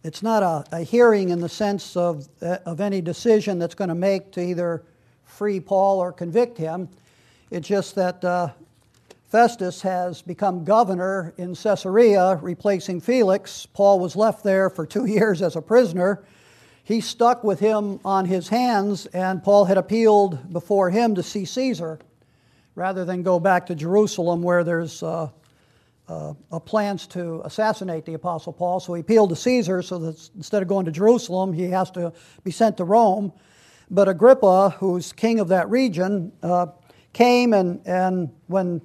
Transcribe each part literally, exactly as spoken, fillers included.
it's not a, a hearing in the sense of, of any decision that's going to make to either free Paul or convict him. It's just that uh, Festus has become governor in Caesarea, replacing Felix. Paul was left there for two years as a prisoner. He stuck with him on his hands, and Paul had appealed before him to see Caesar rather than go back to Jerusalem where there's uh, uh, plans to assassinate the Apostle Paul. So he appealed to Caesar so that instead of going to Jerusalem, he has to be sent to Rome. But Agrippa, who's king of that region, uh, came and, and when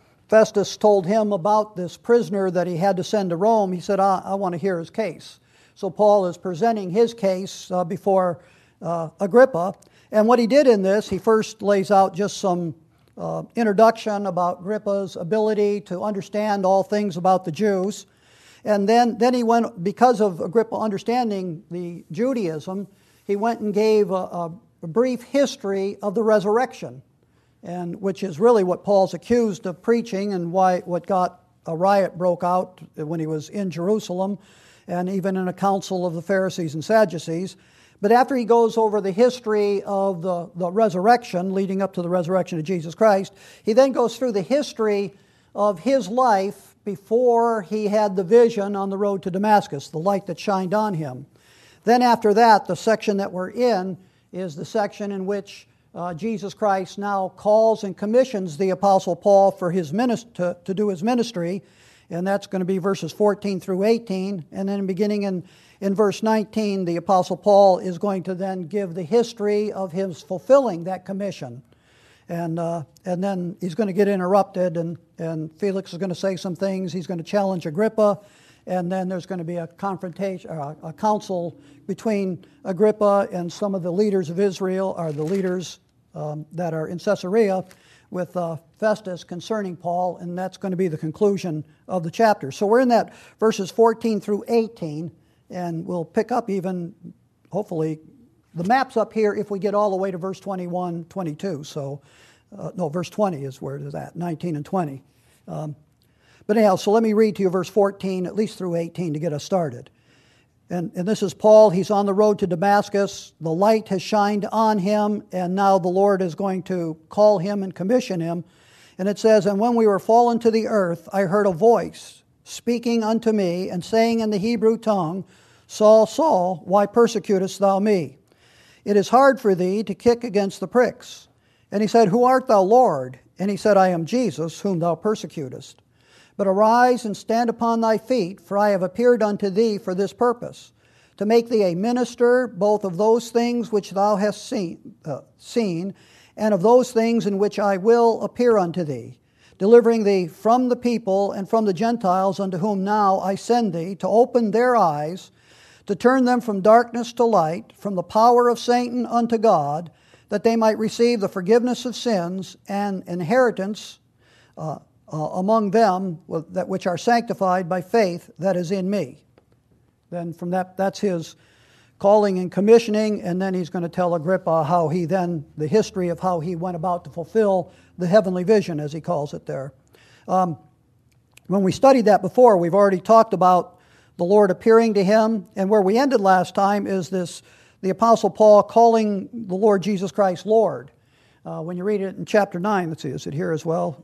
Festus told him about this prisoner that he had to send to Rome, he said, I, I want to hear his case. So Paul is presenting his case uh, before uh, Agrippa. And what he did in this, he first lays out just some uh, introduction about Agrippa's ability to understand all things about the Jews. And then, then he went, because of Agrippa understanding the Judaism, he went and gave a, a brief history of the resurrection, and which is really what Paul's accused of preaching and why what got a riot broke out when he was in Jerusalem, and even in a council of the Pharisees and Sadducees. But after he goes over the history of the, the resurrection, leading up to the resurrection of Jesus Christ, he then goes through the history of his life before he had the vision on the road to Damascus, the light that shined on him. Then after that, the section that we're in is the section in which uh, Jesus Christ now calls and commissions the Apostle Paul for his minist- to, to do his ministry. And that's going to be verses fourteen through eighteen. And then beginning in, in verse nineteen, the Apostle Paul is going to then give the history of his fulfilling that commission. And uh, and then he's going to get interrupted, and, and Felix is going to say some things. He's going to challenge Agrippa. And then there's going to be a confrontation, uh, a council between Agrippa and some of the leaders of Israel, or the leaders um, that are in Caesarea, with uh, Festus concerning Paul, and that's going to be the conclusion of the chapter. So we're in that verses fourteen through eighteen, and we'll pick up even, hopefully, the map's up here if we get all the way to verse twenty-one, twenty-two. So, uh, no, verse twenty is where it is at, nineteen and twenty. Um, but anyhow, so let me read to you verse fourteen, at least through eighteen, to get us started. And, and this is Paul. He's on the road to Damascus. The light has shined on him, and now the Lord is going to call him and commission him. And it says, And when we were fallen to the earth, I heard a voice speaking unto me, and saying in the Hebrew tongue, Saul, Saul, why persecutest thou me? It is hard for thee to kick against the pricks. And he said, Who art thou, Lord? And he said, I am Jesus, whom thou persecutest. But arise and stand upon thy feet, for I have appeared unto thee for this purpose, to make thee a minister both of those things which thou hast seen, uh, seen, and of those things in which I will appear unto thee, delivering thee from the people and from the Gentiles unto whom now I send thee, to open their eyes, to turn them from darkness to light, from the power of Satan unto God, that they might receive the forgiveness of sins and inheritance uh, Uh, among them that which are sanctified by faith that is in me. Then from that, that's his calling and commissioning, and then he's going to tell Agrippa how he then, the history of how he went about to fulfill the heavenly vision, as he calls it there. Um, when we studied that before, we've already talked about the Lord appearing to him, and where we ended last time is this, the Apostle Paul calling the Lord Jesus Christ Lord. Uh, when you read it in chapter nine, let's see, is it here as well?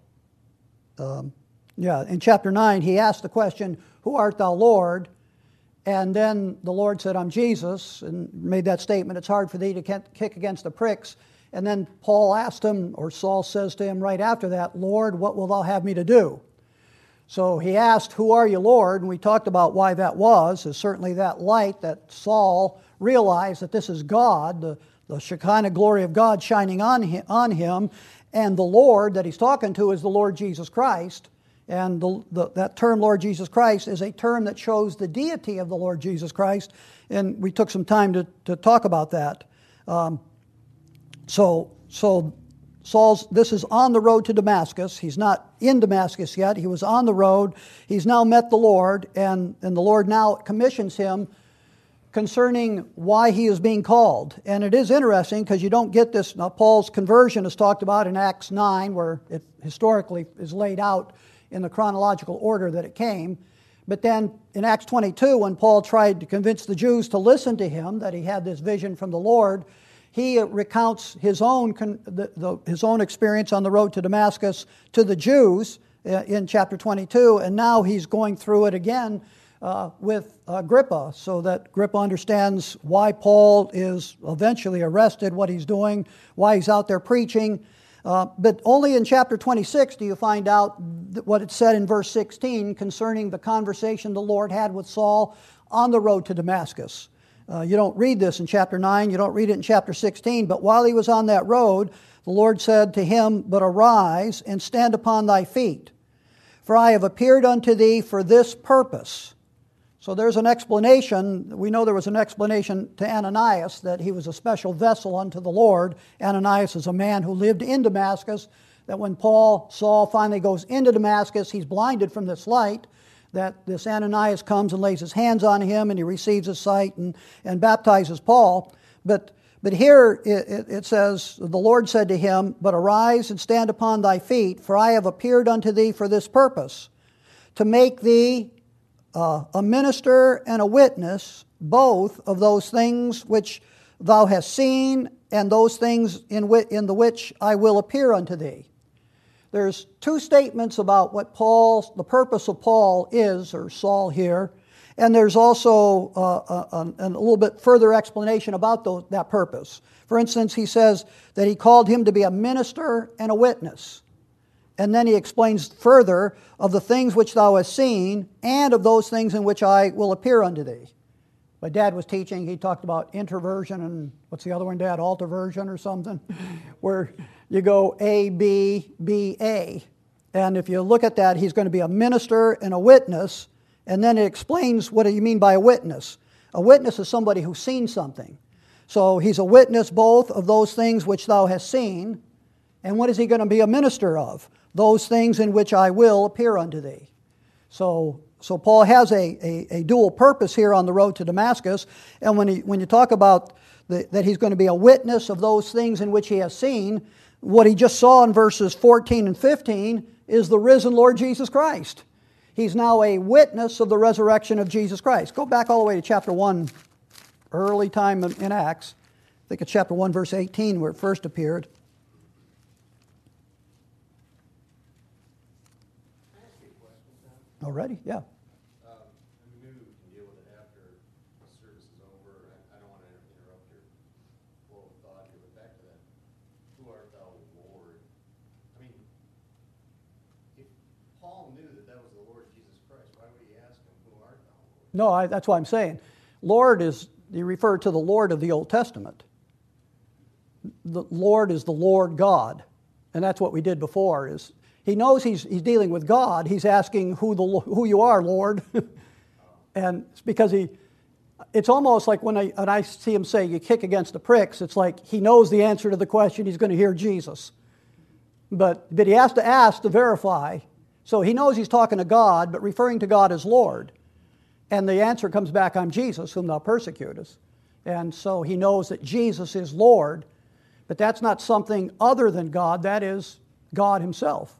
Um, yeah, in chapter nine, he asked the question, Who art thou, Lord? And then the Lord said, I'm Jesus, and made that statement, it's hard for thee to kick against the pricks. And then Paul asked him, or Saul says to him right after that, Lord, what wilt thou have me to do? So he asked, Who are you, Lord? And we talked about why that was, is certainly that light that Saul realized that this is God, the, the Shekinah glory of God shining on him, on him. And the Lord that he's talking to is the Lord Jesus Christ. And the, the, that term, Lord Jesus Christ, is a term that shows the deity of the Lord Jesus Christ. And we took some time to, to talk about that. Um, so, so Saul's, this is on the road to Damascus. He's not in Damascus yet. He was on the road. He's now met the Lord. And, and the Lord now commissions him concerning why he is being called. And it is interesting because you don't get this. Now, Paul's conversion is talked about in Acts nine, where it historically is laid out in the chronological order that it came. But then in Acts twenty-two, when Paul tried to convince the Jews to listen to him, that he had this vision from the Lord, he recounts his own, the, the, his own experience on the road to Damascus to the Jews in chapter twenty-two, and now he's going through it again uh, with Agrippa, so that Agrippa understands why Paul is eventually arrested, what he's doing, why he's out there preaching. Uh, but only in chapter twenty-six do you find out what it said in verse sixteen concerning the conversation the Lord had with Saul on the road to Damascus. Uh, you don't read this in chapter nine, you don't read it in chapter sixteen, but while he was on that road, the Lord said to him, "But arise and stand upon thy feet, for I have appeared unto thee for this purpose." So there's an explanation. We know there was an explanation to Ananias that he was a special vessel unto the Lord. Ananias is a man who lived in Damascus, that when Paul, Saul finally goes into Damascus, he's blinded from this light, that this Ananias comes and lays his hands on him and he receives his sight and, and baptizes Paul. But, but here it, it says, the Lord said to him, "But arise and stand upon thy feet, for I have appeared unto thee for this purpose, to make thee Uh, a minister and a witness, both of those things which thou hast seen and those things in, whi- in the which I will appear unto thee." There's two statements about what Paul's, the purpose of Paul is, or Saul here, and there's also uh, a, a, a little bit further explanation about those, that purpose. For instance, he says that he called him to be a minister and a witness. And then he explains further of the things which thou hast seen and of those things in which I will appear unto thee. My dad was teaching, he talked about introversion and what's the other one, Dad? Alterversion or something, where you go A, B, B, A. And if you look at that, he's going to be a minister and a witness, and then it explains what do you mean by a witness. A witness is somebody who's seen something. So he's a witness both of those things which thou hast seen, and what is he going to be a minister of? Those things in which I will appear unto thee. So, so Paul has a, a, a dual purpose here on the road to Damascus. And when, he, when you talk about the, that he's going to be a witness of those things in which he has seen, what he just saw in verses fourteen and fifteen is the risen Lord Jesus Christ. He's now a witness of the resurrection of Jesus Christ. Go back all the way to chapter one, early time in Acts. I think it's chapter one, verse eighteen, where it first appeared. Already? Yeah. Um, and maybe we can deal with it after the service is over. I, I don't want to interrupt your flow of thought here, but back to that. Who art thou, Lord? I mean, if Paul knew that that was the Lord Jesus Christ, why would he ask him, "Who art thou, Lord?" No, I, that's what I'm saying. Lord is, you refer to the Lord of the Old Testament. The Lord is the Lord God. And that's what we did before is, he knows he's, he's dealing with God. He's asking who the who you are, Lord. And it's because he, it's almost like when I, when I see him say, "You kick against the pricks," it's like he knows the answer to the question. He's going to hear Jesus. But, but he has to ask to verify. So he knows he's talking to God, but referring to God as Lord. And the answer comes back, "I'm Jesus, whom thou persecutest." And so he knows that Jesus is Lord. But that's not something other than God. That is God himself.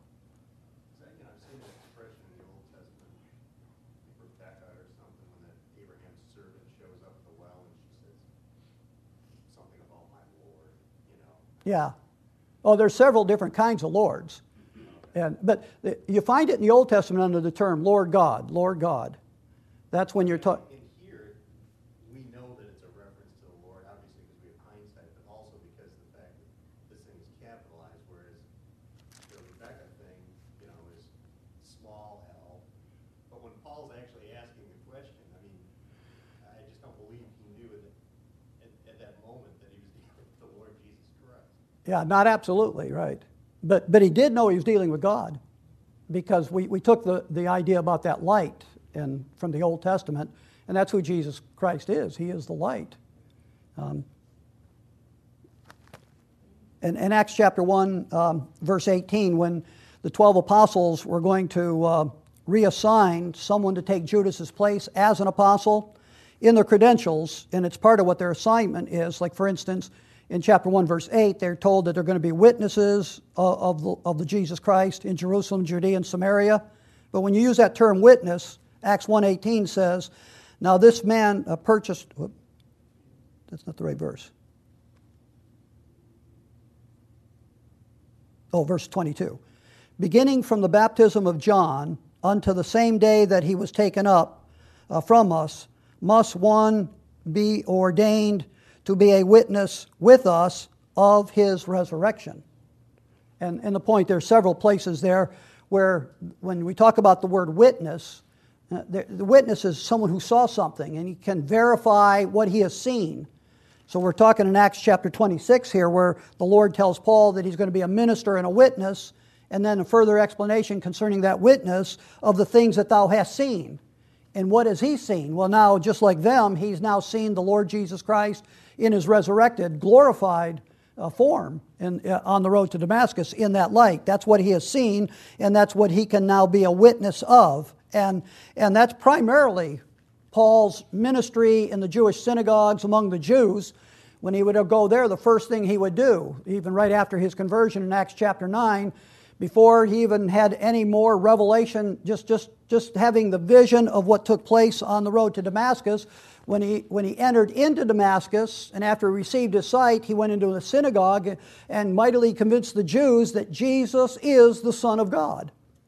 Yeah. Oh, there's several different kinds of lords. And, but you find it in the Old Testament under the term Lord God, Lord God. That's when you're talking. In here, we know that it's a reference to the Lord, obviously because we have hindsight, but also because of the fact that this thing is capitalized, whereas the Rebecca thing, you know, is small L. But when Paul's actually asking the question, I mean, I just don't believe he knew at, at, at that moment that he was dealing with the Lord Jesus Christ. Yeah, not absolutely, right. But but he did know he was dealing with God, because we, we took the, the idea about that light and from the Old Testament, and that's who Jesus Christ is. He is the light. Um, and in Acts chapter one, um, verse eighteen, when the twelve apostles were going to uh, reassign someone to take Judas's place as an apostle, in their credentials, and it's part of what their assignment is, like for instance, in chapter one, verse eight, they're told that they're going to be witnesses of, of, the, of the Jesus Christ in Jerusalem, Judea, and Samaria. But when you use that term witness, Acts one eighteen says, now this man uh, purchased, whoop, that's not the right verse. Oh, verse twenty-two. Beginning from the baptism of John unto the same day that he was taken up uh, from us, must one be ordained to be a witness with us of his resurrection. And, and the point, there are several places there where when we talk about the word witness, uh, the, the witness is someone who saw something and he can verify what he has seen. So we're talking in Acts chapter twenty-six here where the Lord tells Paul that he's going to be a minister and a witness, and then a further explanation concerning that witness of the things that thou hast seen. And what has he seen? Well, now, just like them, he's now seen the Lord Jesus Christ in his resurrected, glorified uh, form in, uh, on the road to Damascus in that light. That's what he has seen, and that's what he can now be a witness of. And, and that's primarily Paul's ministry in the Jewish synagogues among the Jews. When he would go there, the first thing he would do, even right after his conversion in Acts chapter nine, before he even had any more revelation, just, just, just having the vision of what took place on the road to Damascus, when he, when he entered into Damascus, and after he received his sight, he went into the synagogue and mightily convinced the Jews that Jesus is the Son of God,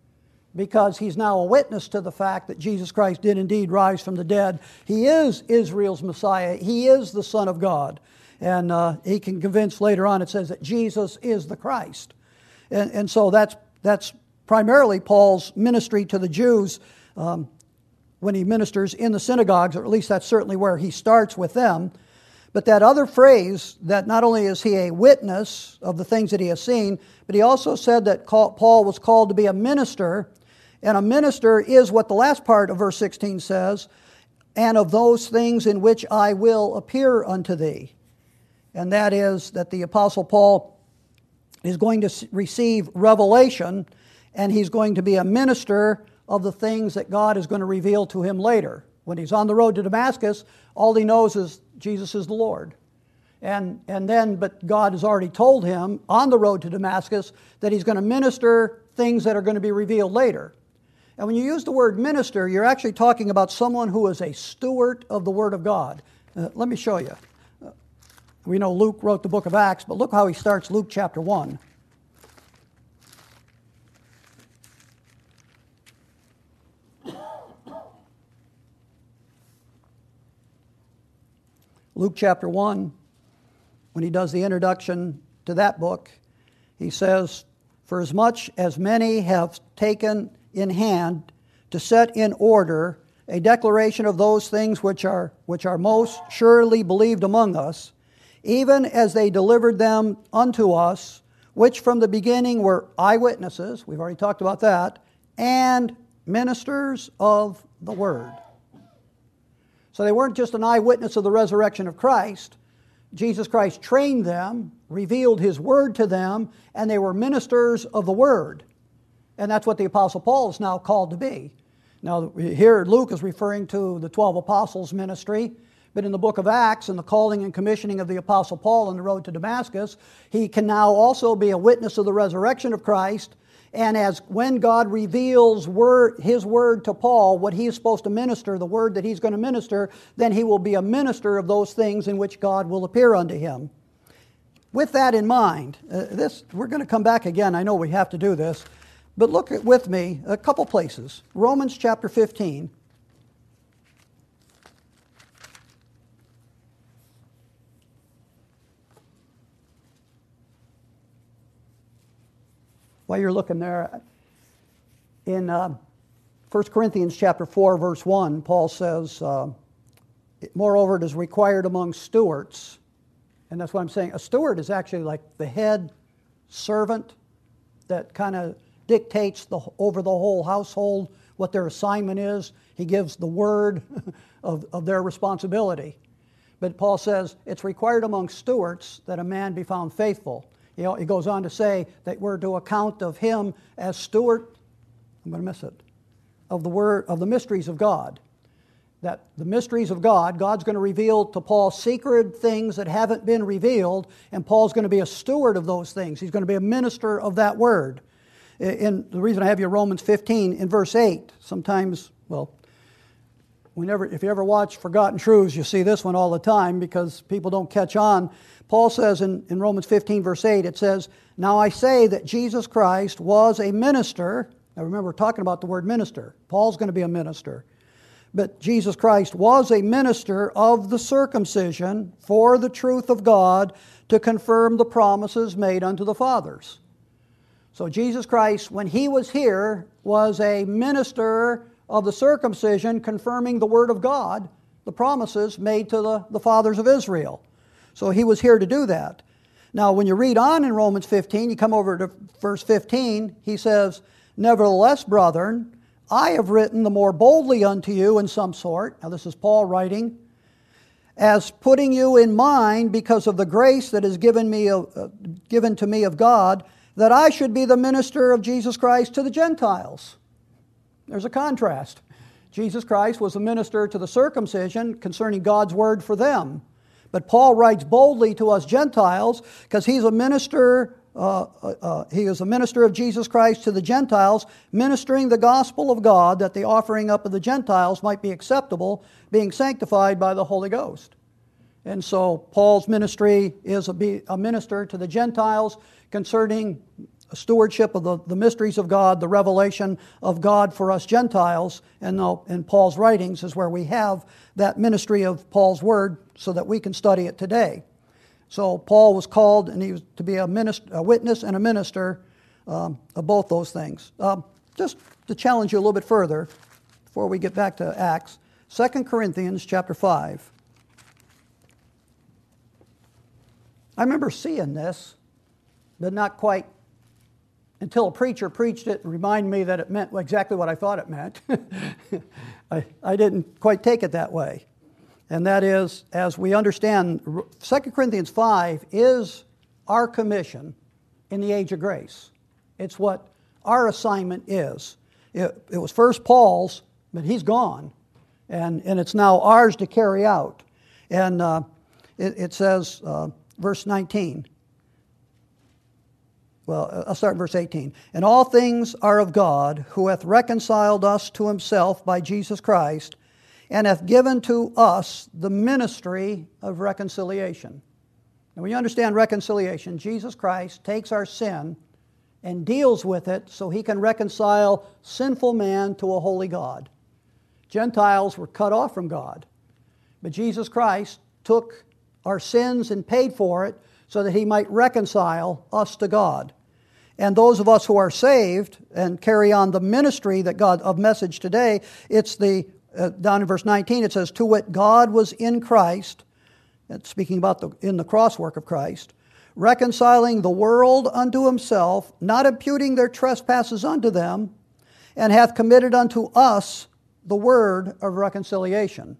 because he's now a witness to the fact that Jesus Christ did indeed rise from the dead. He is Israel's Messiah. He is the Son of God. And uh, he can convince later on, it says that Jesus is the Christ. And, and so that's, that's primarily Paul's ministry to the Jews um, when he ministers in the synagogues, or at least that's certainly where he starts with them. But that other phrase, that not only is he a witness of the things that he has seen, but he also said that Paul was called to be a minister. And a minister is what the last part of verse sixteen says, and of those things in which I will appear unto thee. And that is that the Apostle Paul is going to receive revelation, and he's going to be a minister of the things that God is going to reveal to him later. When he's on the road to Damascus, all he knows is Jesus is the Lord. And, and then, but God has already told him on the road to Damascus that he's going to minister things that are going to be revealed later. And when you use the word minister, you're actually talking about someone who is a steward of the Word of God. Uh, let me show you. Uh, we know Luke wrote the book of Acts, but look how he starts Luke chapter one. Luke chapter one, when he does the introduction to that book, he says, for as much as many have taken in hand to set in order a declaration of those things which are, which are most surely believed among us, even as they delivered them unto us, which from the beginning were eyewitnesses, we've already talked about that, and ministers of the word. So they weren't just an eyewitness of the resurrection of Christ. Jesus Christ trained them, revealed His word to them, and they were ministers of the word. And that's what the Apostle Paul is now called to be. Now, here Luke is referring to the twelve apostles' ministry, but in the book of Acts and the calling and commissioning of the Apostle Paul on the road to Damascus, he can now also be a witness of the resurrection of Christ. And as when God reveals word, His word to Paul, what he is supposed to minister, the word that he's going to minister, then he will be a minister of those things in which God will appear unto him. With that in mind, uh, this we're going to come back again. I know we have to do this. But look at, with me a couple places. Romans chapter fifteen. While you're looking there, in uh, First Corinthians chapter four, verse one, Paul says, uh, moreover, it is required among stewards. And that's what I'm saying. A steward is actually like the head servant that kind of dictates the, over the whole household what their assignment is. He gives the word of, of their responsibility. But Paul says it's required among stewards that a man be found faithful. You know, he goes on to say that we're to account of him as steward, I'm going to miss it, of the word, of the mysteries of God. That the mysteries of God, God's going to reveal to Paul secret things that haven't been revealed, and Paul's going to be a steward of those things. He's going to be a minister of that word. And the reason I have you Romans fifteen in verse eight, sometimes, well, whenever, if you ever watch Forgotten Truths, you see this one all the time because people don't catch on. Paul says in, in Romans fifteen, verse eight, it says, "Now I say that Jesus Christ was a minister." Now remember, we're talking about the word minister. Paul's going to be a minister. But Jesus Christ was a minister of the circumcision for the truth of God to confirm the promises made unto the fathers. So Jesus Christ, when he was here, was a minister of the circumcision, confirming the word of God, the promises made to the, the fathers of Israel. So he was here to do that. Now, when you read on in Romans fifteen, you come over to verse fifteen, he says, "Nevertheless, brethren, I have written the more boldly unto you in some sort." Now, this is Paul writing, "as putting you in mind because of the grace that is given me, uh, given to me of God, that I should be the minister of Jesus Christ to the Gentiles." There's a contrast. Jesus Christ was a minister to the circumcision concerning God's word for them. But Paul writes boldly to us Gentiles because he's a minister, uh, uh, he is a minister of Jesus Christ to the Gentiles, ministering the gospel of God that the offering up of the Gentiles might be acceptable, being sanctified by the Holy Ghost. And so Paul's ministry is a, be, a minister to the Gentiles concerning a stewardship of the, the mysteries of God, the revelation of God for us Gentiles. And in Paul's writings is where we have that ministry of Paul's word so that we can study it today. So Paul was called and he was to be a, minister, a witness and a minister um, of both those things. Um, just to challenge you a little bit further before we get back to Acts, Second Corinthians chapter five. I remember seeing this, but not quite until a preacher preached it and reminded me that it meant exactly what I thought it meant. I, I didn't quite take it that way. And that is, as we understand, Second Corinthians five is our commission in the age of grace. It's what our assignment is. It, it was first Paul's, but he's gone. And, and it's now ours to carry out. And uh, it, it says, uh, verse nineteen, well, I'll start in verse eighteen. "And all things are of God, who hath reconciled us to himself by Jesus Christ, and hath given to us the ministry of reconciliation." Now, when you understand reconciliation, Jesus Christ takes our sin and deals with it so he can reconcile sinful man to a holy God. Gentiles were cut off from God, but Jesus Christ took our sins and paid for it so that he might reconcile us to God. And those of us who are saved and carry on the ministry that God of message today, it's the, uh, down in verse nineteen, it says, "To wit, God was in Christ," that's speaking about the, in the cross work of Christ, "reconciling the world unto himself, not imputing their trespasses unto them, and hath committed unto us the word of reconciliation."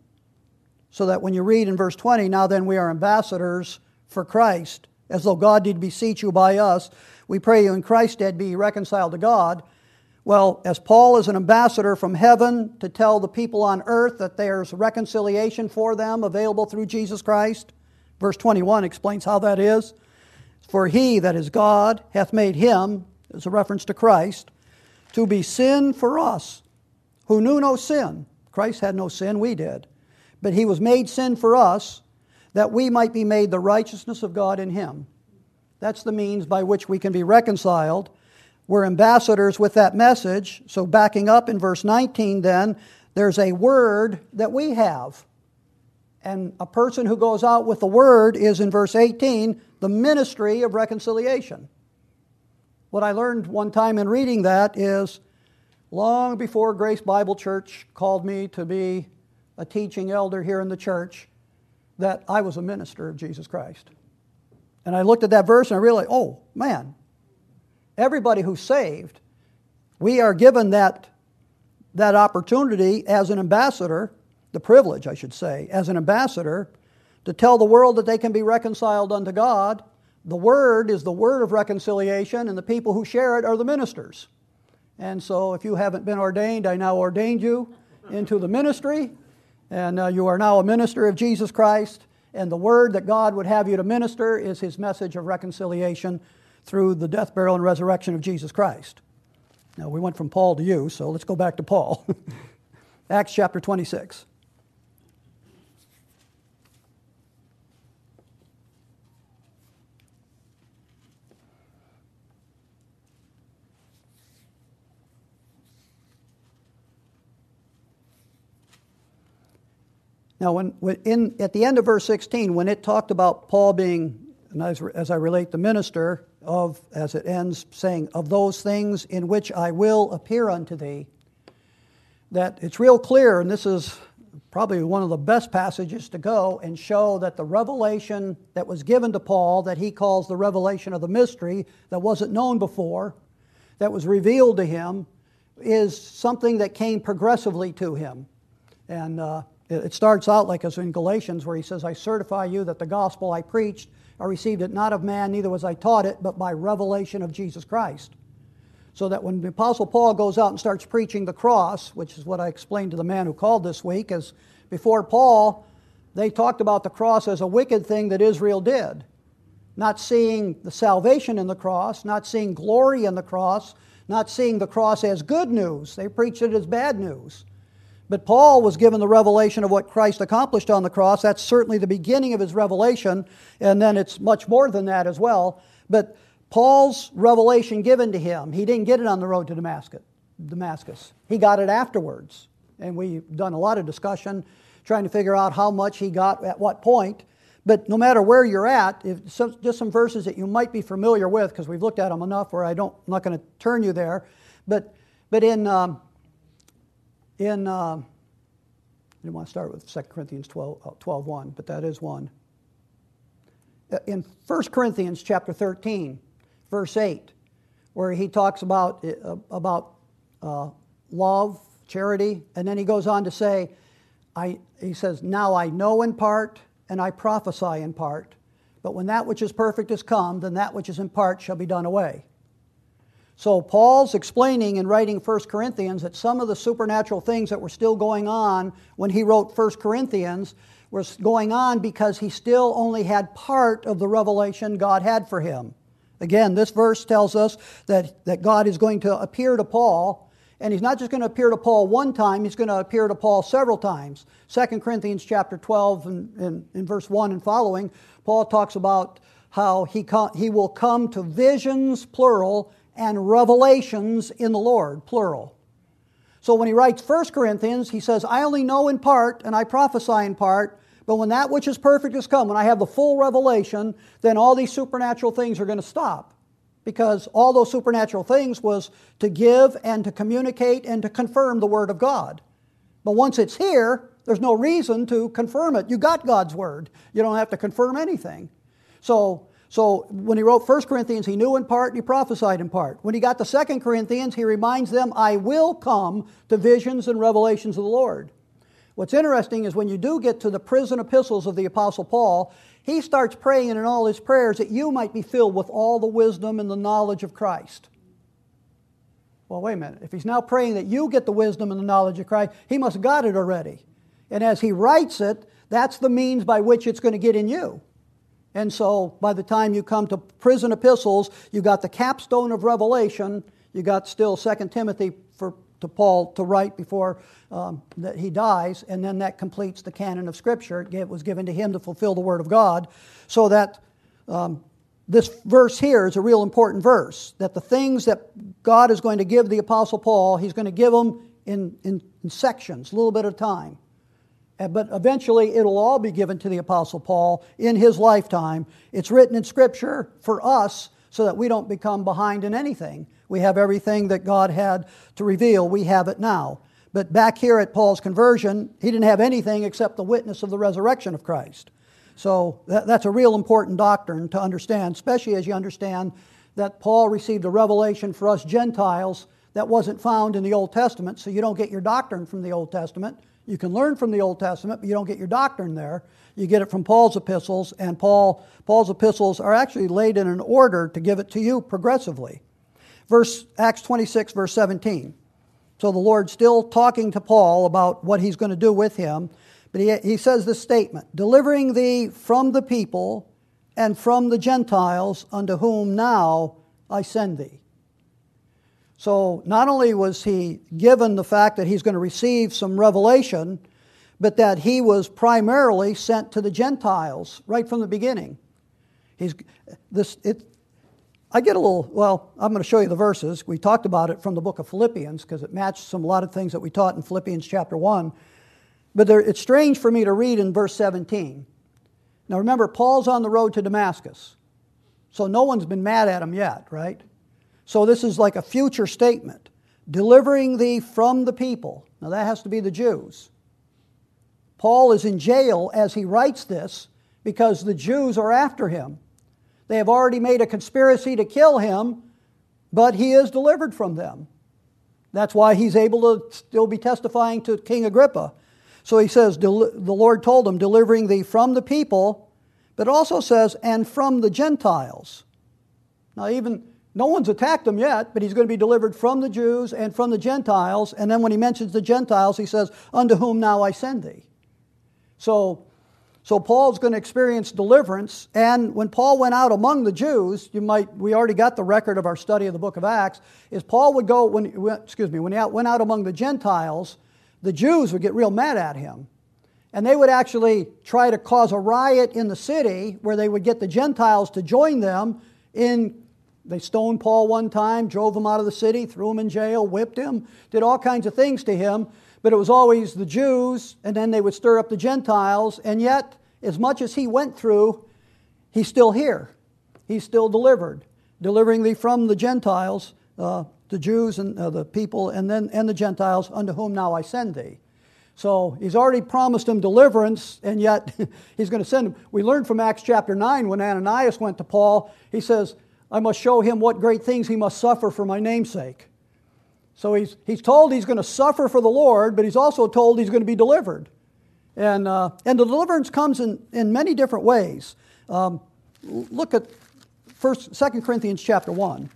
So that when you read in verse twenty, "Now then we are ambassadors for Christ, as though God did beseech you by us. We pray you in Christ's stead be reconciled to God." Well, as Paul is an ambassador from heaven to tell the people on earth that there's reconciliation for them available through Jesus Christ, verse twenty-one explains how that is. "For he, that is God, hath made him," as a reference to Christ, "to be sin for us, who knew no sin." Christ had no sin, we did. "But he was made sin for us, that we might be made the righteousness of God in him." That's the means by which we can be reconciled. We're ambassadors with that message. So backing up in verse nineteen then, there's a word that we have. And a person who goes out with the word is, in verse eighteen, the ministry of reconciliation. What I learned one time in reading that is, long before Grace Bible Church called me to be a teaching elder here in the church, that I was a minister of Jesus Christ. And I looked at that verse and I realized, oh, man, everybody who's saved, we are given that, that opportunity as an ambassador, the privilege, I should say, as an ambassador, to tell the world that they can be reconciled unto God. The Word is the word of reconciliation, and the people who share it are the ministers. And so if you haven't been ordained, I now ordained you into the ministry, and uh, you are now a minister of Jesus Christ, and the word that God would have you to minister is His message of reconciliation through the death, burial, and resurrection of Jesus Christ. Now, we went from Paul to you, so let's go back to Paul. Acts chapter twenty-six. Now, when, when in, at the end of verse sixteen, when it talked about Paul being, and as, as I relate the minister of, as it ends, saying, of those things in which I will appear unto thee, that it's real clear, and this is probably one of the best passages to go and show that the revelation that was given to Paul, that he calls the revelation of the mystery, that wasn't known before, that was revealed to him, is something that came progressively to him. And uh, it, it starts out like as in Galatians, where he says, I certify you that the gospel I preached, I received it not of man, neither was I taught it, but by revelation of Jesus Christ. So that when the Apostle Paul goes out and starts preaching the cross, which is what I explained to the man who called this week, is before Paul, they talked about the cross as a wicked thing that Israel did. Not seeing the salvation in the cross, not seeing glory in the cross, not seeing the cross as good news. They preached it as bad news. But Paul was given the revelation of what Christ accomplished on the cross. That's certainly the beginning of his revelation, and then it's much more than that as well. But Paul's revelation given to him, he didn't get it on the road to Damascus. Damascus. He got it afterwards. And we've done a lot of discussion trying to figure out how much he got at what point. But no matter where you're at, if some, just some verses that you might be familiar with, because we've looked at them enough where I don't, I'm not going to turn you there. But but in um, in uh, I didn't want to start with Second Corinthians twelve one, but that is one. In First Corinthians chapter thirteen, verse eight, where he talks about uh, about uh, love, charity, and then he goes on to say, I he says, now I know in part, and I prophesy in part. But when that which is perfect is come, then that which is in part shall be done away. So Paul's explaining in writing First Corinthians that some of the supernatural things that were still going on when he wrote First Corinthians was going on because he still only had part of the revelation God had for him. Again, this verse tells us that, that God is going to appear to Paul. And he's not just going to appear to Paul one time, he's going to appear to Paul several times. Second Corinthians chapter twelve and, and, and verse one and following, Paul talks about how he, com- he will come to visions, plural, and revelations in the Lord, plural. So when he writes First Corinthians, he says, I only know in part and I prophesy in part, but when that which is perfect has come, when I have the full revelation, then all these supernatural things are going to stop. Because all those supernatural things was to give and to communicate and to confirm the Word of God. But once it's here, there's no reason to confirm it. You got God's Word. You don't have to confirm anything. So, so when he wrote First Corinthians, he knew in part and he prophesied in part. When he got to Second Corinthians, he reminds them, I will come to visions and revelations of the Lord. What's interesting is when you do get to the prison epistles of the Apostle Paul, he starts praying in all his prayers that you might be filled with all the wisdom and the knowledge of Christ. Well, wait a minute. If he's now praying that you get the wisdom and the knowledge of Christ, he must have got it already. And as he writes it, that's the means by which it's going to get in you. And so by the time you come to prison epistles, you got the capstone of Revelation. You got still Second Timothy for to Paul to write before um, that he dies, and then that completes the canon of Scripture. It was given to him to fulfill the Word of God, so that um, this verse here is a real important verse, that the things that God is going to give the Apostle Paul, he's going to give them in, in, in sections, a little bit of time. But eventually it'll all be given to the Apostle Paul in his lifetime. It's written in Scripture for us so that we don't become behind in anything. We have everything that God had to reveal. We have it now. But back here at Paul's conversion, he didn't have anything except the witness of the resurrection of Christ. So that, that's a real important doctrine to understand, especially as you understand that Paul received a revelation for us Gentiles that wasn't found in the Old Testament, so you don't get your doctrine from the Old Testament. You can learn from the Old Testament, but you don't get your doctrine there. You get it from Paul's epistles, and Paul Paul's epistles are actually laid in an order to give it to you progressively. Verse Acts twenty-six, verse seventeen. So the Lord's still talking to Paul about what he's going to do with him, but he, he says this statement, delivering thee from the people and from the Gentiles unto whom now I send thee. So not only was he given the fact that he's going to receive some revelation, but that he was primarily sent to the Gentiles right from the beginning. He's this it. I get a little, well, I'm going to show you the verses. We talked about it from the book of Philippians because it matched some a lot of things that we taught in Philippians chapter one. But there, it's strange for me to read in verse seventeen. Now remember, Paul's on the road to Damascus. So no one's been mad at him yet, right? So this is like a future statement. Delivering thee from the people. Now that has to be the Jews. Paul is in jail as he writes this because the Jews are after him. They have already made a conspiracy to kill him, but he is delivered from them. That's why he's able to still be testifying to King Agrippa. So he says, the Lord told him, delivering thee from the people, but also says, and from the Gentiles. Now even, no one's attacked him yet, but he's going to be delivered from the Jews and from the Gentiles. And then when he mentions the Gentiles, he says, unto whom now I send thee. So, so Paul's going to experience deliverance. And when Paul went out among the Jews, you might, we already got the record of our study of the book of Acts, is Paul would go, when excuse me, when he went out among the Gentiles, the Jews would get real mad at him. And they would actually try to cause a riot in the city where they would get the Gentiles to join them in. They stoned Paul one time, drove him out of the city, threw him in jail, whipped him, did all kinds of things to him. But it was always the Jews, and then they would stir up the Gentiles. And yet, as much as he went through, he's still here. He's still delivered, delivering thee from the Gentiles, uh, the Jews and uh, the people, and then and the Gentiles, unto whom now I send thee. So he's already promised him deliverance, and yet he's going to send him. We learned from Acts chapter nine when Ananias went to Paul, he says, I must show him what great things he must suffer for my name's sake. So he's, he's told he's going to suffer for the Lord, but he's also told he's going to be delivered. And, uh, and the deliverance comes in, in many different ways. Um, look at First, Second Corinthians chapter one.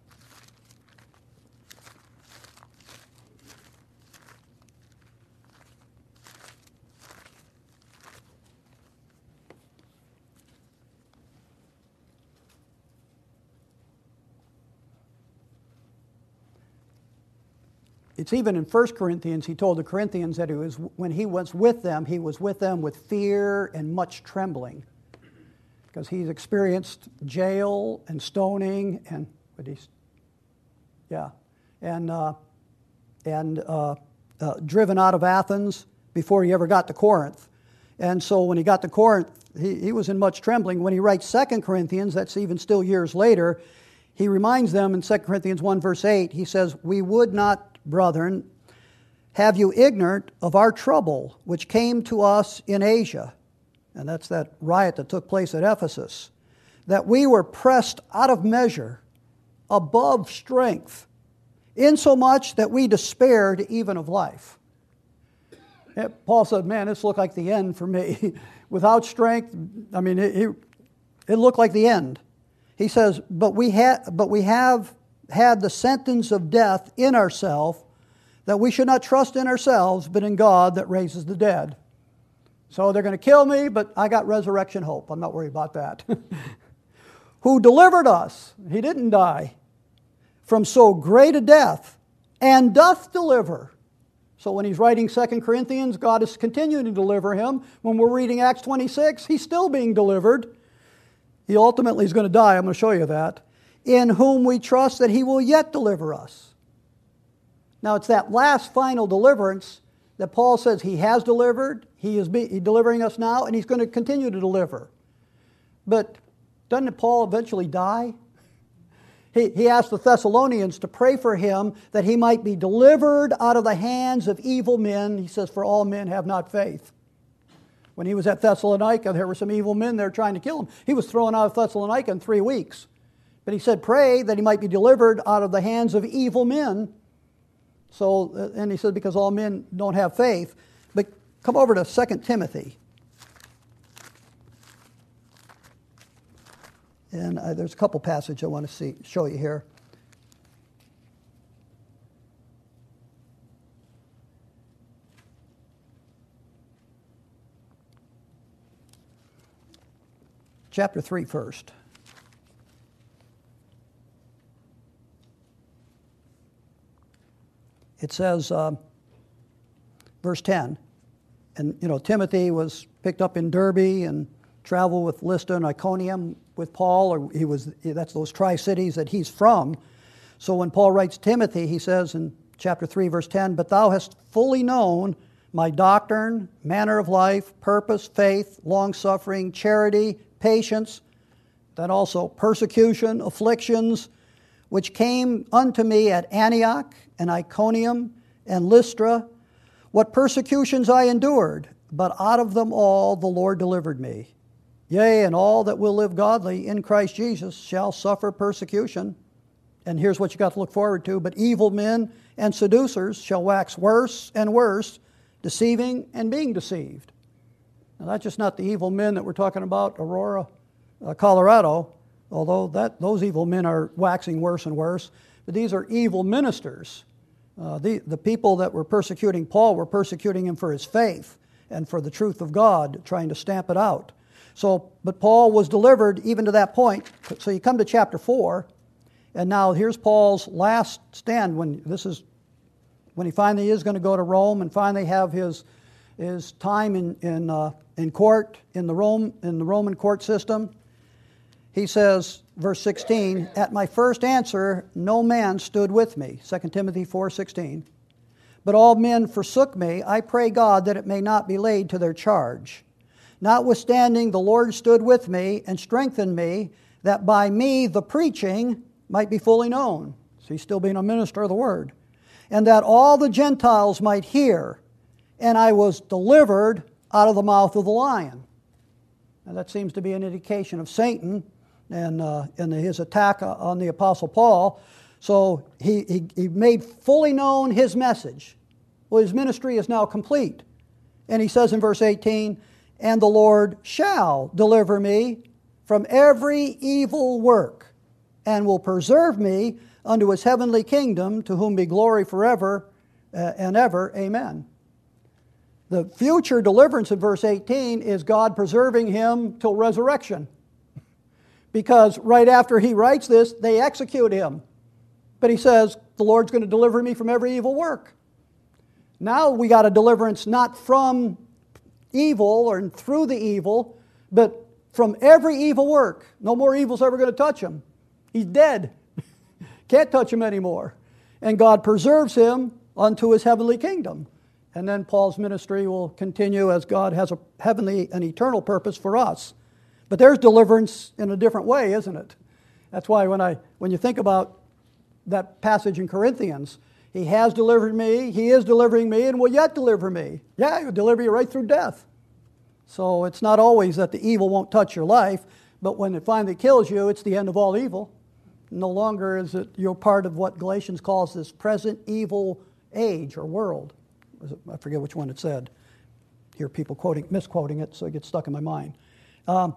It's even in First Corinthians, he told the Corinthians that it was, when he was with them, he was with them with fear and much trembling. Because he's experienced jail and stoning and, what he's, yeah, and, uh, and uh, uh, driven out of Athens before he ever got to Corinth. And so when he got to Corinth, he, he was in much trembling. When he writes Second Corinthians, that's even still years later, he reminds them in Second Corinthians one verse eight, he says, we would not, brethren, have you ignorant of our trouble which came to us in Asia, and that's that riot that took place at Ephesus, that we were pressed out of measure, above strength, insomuch that we despaired even of life. And Paul said, man, this looked like the end for me. Without strength, I mean, it, it, it looked like the end. He says, but we, ha- but we have had the sentence of death in ourselves, that we should not trust in ourselves, but in God that raises the dead. So they're going to kill me, but I got resurrection hope. I'm not worried about that. Who delivered us, he didn't die, from so great a death, and doth deliver. So when he's writing Second Corinthians, God is continuing to deliver him. When we're reading Acts twenty-six, he's still being delivered. He ultimately is going to die. I'm going to show you that. In whom we trust that he will yet deliver us. Now it's that last final deliverance that Paul says he has delivered, he is be, he's delivering us now, and he's going to continue to deliver. But doesn't Paul eventually die? He, he asked the Thessalonians to pray for him that he might be delivered out of the hands of evil men. He says, for all men have not faith. When he was at Thessalonica, there were some evil men there trying to kill him. He was thrown out of Thessalonica in three weeks. But he said, pray that he might be delivered out of the hands of evil men. So, and he said, because all men don't have faith. But come over to Second Timothy. And uh, there's a couple passages I want to see, show you here. Chapter three first. It says, uh, verse ten, and you know Timothy was picked up in Derbe and traveled with Lystra and Iconium with Paul, or he was that's those tri-cities that he's from. So when Paul writes Timothy, he says in chapter three, verse ten, but thou hast fully known my doctrine, manner of life, purpose, faith, long-suffering, charity, patience, then also persecution, afflictions, which came unto me at Antioch and Iconium and Lystra, what persecutions I endured, but out of them all the Lord delivered me. Yea, and all that will live godly in Christ Jesus shall suffer persecution. And here's what you got to look forward to. But evil men and seducers shall wax worse and worse, deceiving and being deceived. Now, that's just not the evil men that we're talking about, Aurora, uh, Colorado, although that those evil men are waxing worse and worse. But these are evil ministers. Uh, the, the people that were persecuting Paul were persecuting him for his faith and for the truth of God, trying to stamp it out. So, but Paul was delivered even to that point. So you come to chapter four, and now here's Paul's last stand. When this is when he finally is going to go to Rome and finally have his his time in in uh, in court in the Rome in the Roman court system. He says, verse sixteen, "At my first answer, no man stood with me." Second Timothy four sixteen. "But all men forsook me. I pray God that it may not be laid to their charge. Notwithstanding, the Lord stood with me and strengthened me, that by me the preaching might be fully known." So he's still being a minister of the word. "And that all the Gentiles might hear. And I was delivered out of the mouth of the lion." Now that seems to be an indication of Satan and uh, in his attack on the Apostle Paul. So he, he, he made fully known his message. Well, his ministry is now complete. And he says in verse eighteen, "And the Lord shall deliver me from every evil work, and will preserve me unto his heavenly kingdom, to whom be glory forever uh, and ever. Amen." The future deliverance in verse eighteen is God preserving him till resurrection. Because right after he writes this, they execute him. But he says, the Lord's going to deliver me from every evil work. Now we got a deliverance not from evil or through the evil, but from every evil work. No more evil's ever going to touch him. He's dead. Can't touch him anymore. And God preserves him unto his heavenly kingdom. And then Paul's ministry will continue as God has a heavenly and eternal purpose for us. But there's deliverance in a different way, isn't it? That's why when I when you think about that passage in Corinthians, he has delivered me, he is delivering me, and will yet deliver me. Yeah, he'll deliver you right through death. So it's not always that the evil won't touch your life, but when it finally kills you, it's the end of all evil. No longer is it you're part of what Galatians calls this present evil age or world. I forget which one it said. Hear people quoting, misquoting it, so it gets stuck in my mind. Um,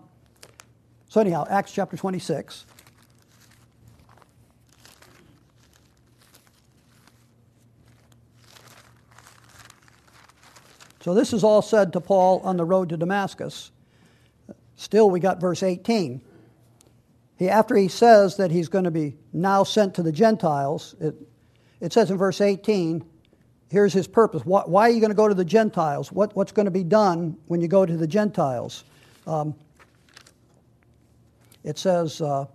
so anyhow, Acts chapter twenty-six. So this is all said to Paul on the road to Damascus. Still, we got verse eighteen. He, after he says that he's going to be now sent to the Gentiles, it, it says in verse eighteen, here's his purpose. Why, why are you going to go to the Gentiles? What, what's going to be done when you go to the Gentiles? Um, it says, uh,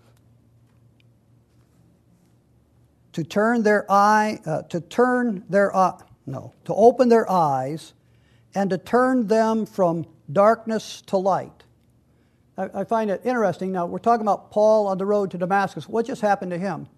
to turn their eye, uh, to turn their eye, no, to open their eyes and to turn them from darkness to light. I, I find it interesting. Now, we're talking about Paul on the road to Damascus. What just happened to him?